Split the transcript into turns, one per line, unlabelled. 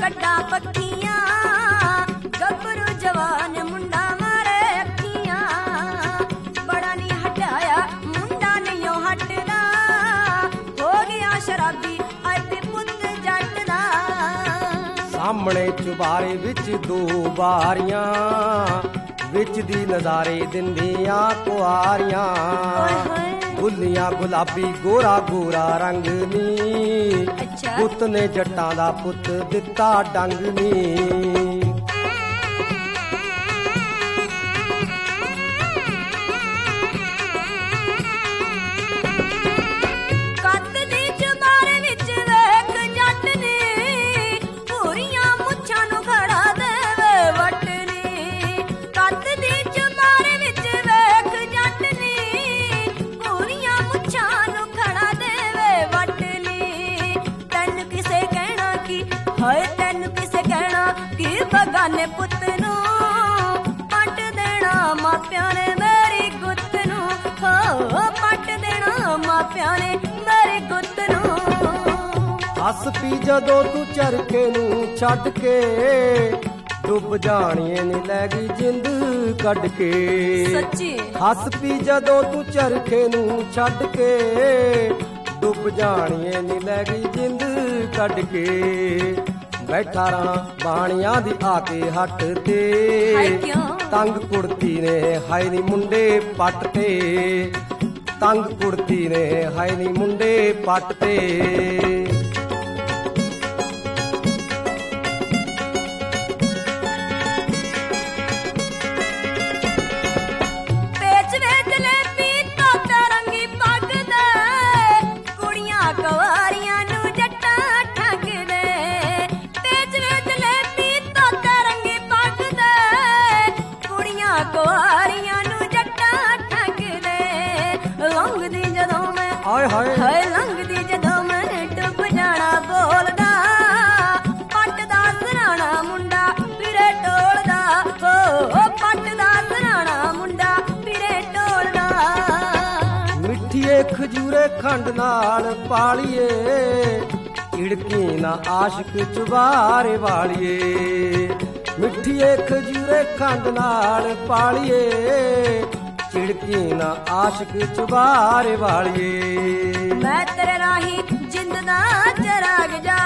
ਕੱਢਾਂ ਪੱਖੀਆਂ, ਗੱਭਰੂ ਜਵਾਨ ਮੁੰਡਾ ਮਾਰੇ ਅੱਖੀਆਂ। ਬੜਾ ਨੀ ਹਟਾਇਆ ਮੁੰਡਾ ਨਹੀਂ ਉਹ ਹਟਦਾ, ਹੋ ਗਿਆ ਸ਼ਰਾਬੀ ਅੱਜ ਪੁੱਤ ਜੱਟ ਦਾ।
ਸਾਹਮਣੇ ਚੁਬਾਰੇ ਵਿੱਚ ਦੋ ਬਾਰੀਆਂ, ਵਿੱਚ ਦੀ ਨਜ਼ਾਰੇ ਦਿੰਦੀਆਂ ਕੁਆਰੀਆਂ। ਗੁੱਲੀਆਂ ਗੁਲਾਬੀ ਗੋਰਾ ਗੋਰਾ ਰੰਗ ਨੀ, ਪੁੱਤ ਨੇ ਜੱਟਾਂ ਦਾ ਪੁੱਤ ਦਿੱਤਾ ਡੰਗ ਨੀ।
ਹਾਏ ਤੈਨੂੰ ਕਿਸੇ ਕਹਿਣਾ ਕਿ ਬਗਾਨੇ ਪੁੱਤ ਨੂੰ ਪੱਟ ਦੇਣਾ ਮਾਪਿਆਂ ਨੇ ਮੇਰੀ ਗੁੱਤ ਨੂੰ। ਹੋ ਪੱਟ ਦੇਣਾ ਮਾਪਿਆਂ ਨੇ ਮੇਰੀ ਗੁੱਤ ਨੂੰ।
ਹੱਸ ਪੀ ਜਦੋਂ ਤੂੰ ਚਰਖੇ ਨੂੰ ਛੱਡ ਕੇ, ਡੁੱਬ ਜਾਣੀਏ ਨੀ ਲੈ ਗਈ ਜਿੰਦ ਕੱਢ ਕੇ।
ਸੱਚੀ
ਹੱਸ ਪੀ ਜਦੋਂ ਤੂੰ ਚਰਖੇ ਨੂੰ ਛੱਡ ਕੇ, ਡੁੱਬ ਜਾਣੀਏ ਨੀ ਲੈ ਗਈ ਜਿੰਦ ਕੱਢ ਕੇ। ਬੈਠਾ ਰਾਂ ਬਾਣੀਆਂ ਦੀ ਆ ਕੇ ਹੱਟ ਤੇ, ਤੰਗ ਕੁੜਤੀ ਨੇ ਹਾਏ ਨੀ ਮੁੰਡੇ ਪੱਟ ਤੇ। ਤੰਗ ਕੁੜਤੀ ਨੇ ਹਾਏ ਨੀ ਮੁੰਡੇ ਪੱਟ ਤੇ।
ਹਾਏ ਲੰਘਦੀ ਜਦੋਂ ਮੈਂ ਡੁੱਬ ਜਾਣਾ ਬੋਲਦਾ, ਪੱਟ ਦਾ ਸਰਾਣਾ ਮੁੰਡਾ ਫਿਰੇ ਟੋਲਦਾ। ਹੋ ਪੱਟ ਦਾ ਸਰਾਣਾ ਮੁੰਡਾ ਫਿਰੇ ਟੋਲਦਾ।
ਮਿੱਠੀਏ ਖਜੂਰੇ ਖੰਡ ਨਾਲ ਪਾਲੀਏ, ਝਿੜਕੀ ਨਾ ਆਸ਼ਿਕ ਚੁਬਾਰੇ ਵਾਲੀਏ। ਮਿੱਠੀਏ ਖਜੂਰੇ ਖੰਡ ਨਾਲ ਪਾਲੀਏ, ਝਿੜਕੀ ਨਾ ਆਸ਼ਿਕ ਚੁਬਾਰੇ ਵਾਲੀਏ।
ਮੈਂ ਤੇਰੇ ਰਾਹੀਂ ਜਿੰਦ ਦਾ ਚਰਾਗ ਜਾ